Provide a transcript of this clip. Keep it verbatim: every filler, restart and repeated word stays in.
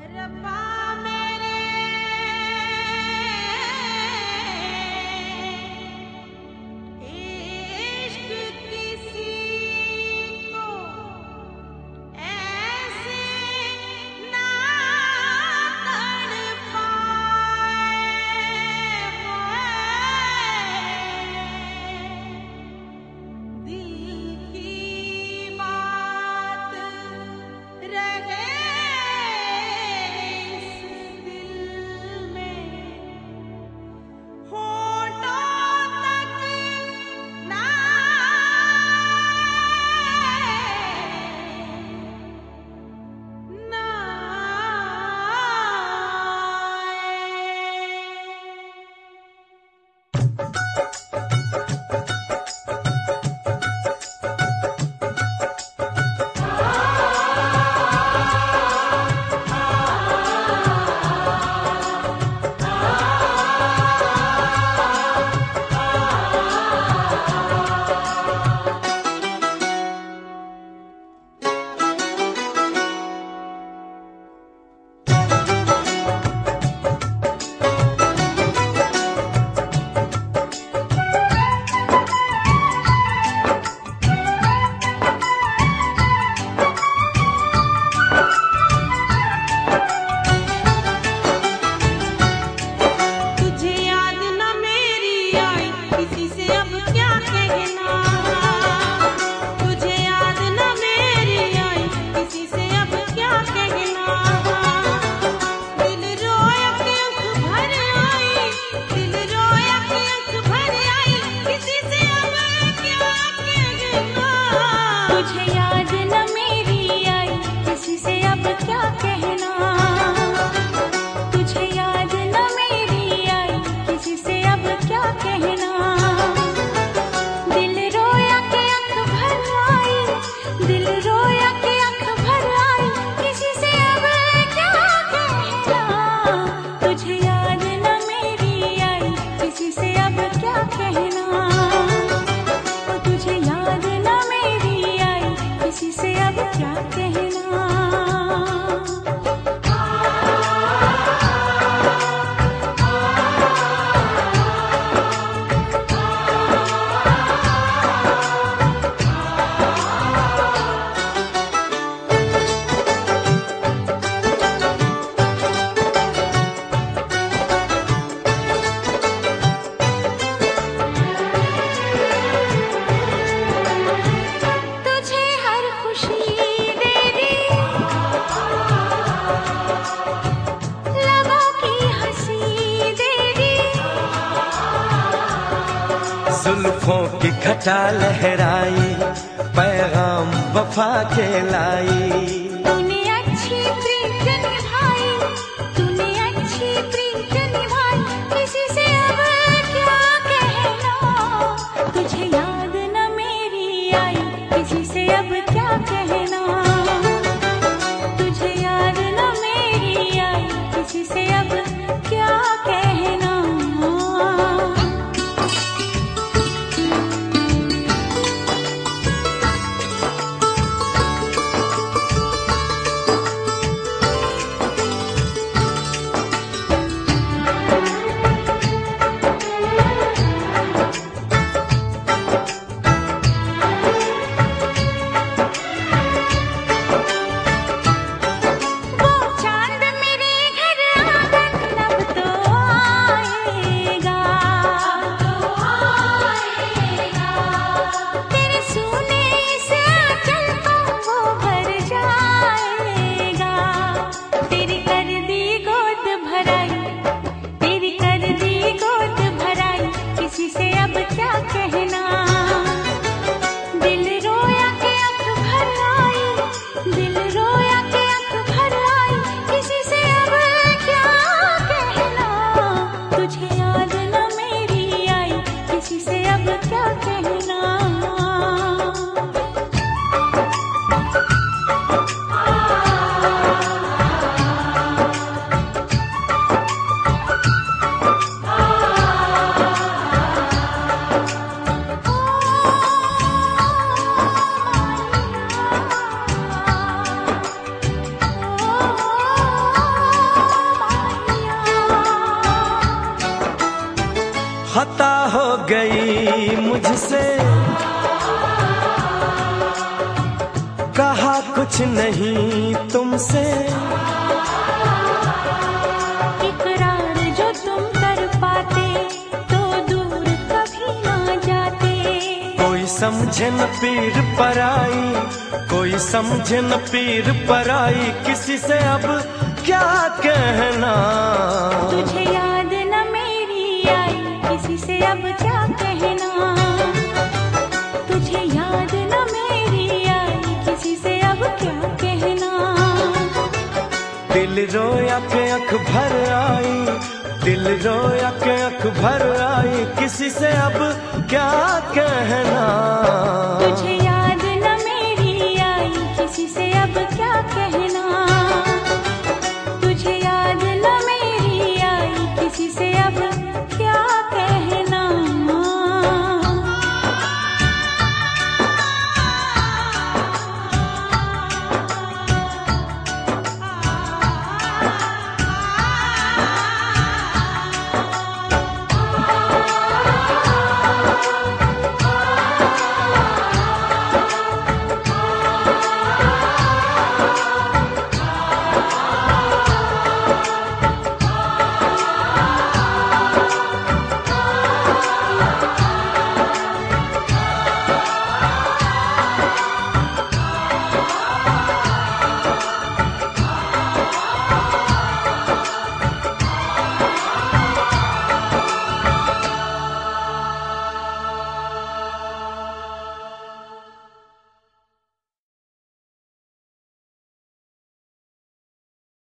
जुल्फों की घटा लहराई, पैगाम वफा के लाई। तूने अच्छी प्रीत निभाई, तूने अच्छी प्रीत निभाई, किसी से अब क्या कहना। तुझे याद न मेरी आई, किसी से अब क्या कहना। तुझे याद न मेरी आई, किसी से अब क्या कहना। से कहा कुछ नहीं तुमसे, इकरार जो तुम कर पाते तो दूर कभी ना जाते। कोई समझे न पीर पराई, कोई समझे न पीर पराई, किसी से अब क्या कहना। तुझे याद न मेरी आई, किसी से अब क्या कहना। तुझे याद न मेरी आई, किसी से अब क्या कहना। दिल रोया के अख भर आई, दिल रोया के अख भर आई, किसी से अब क्या कहना। तुझे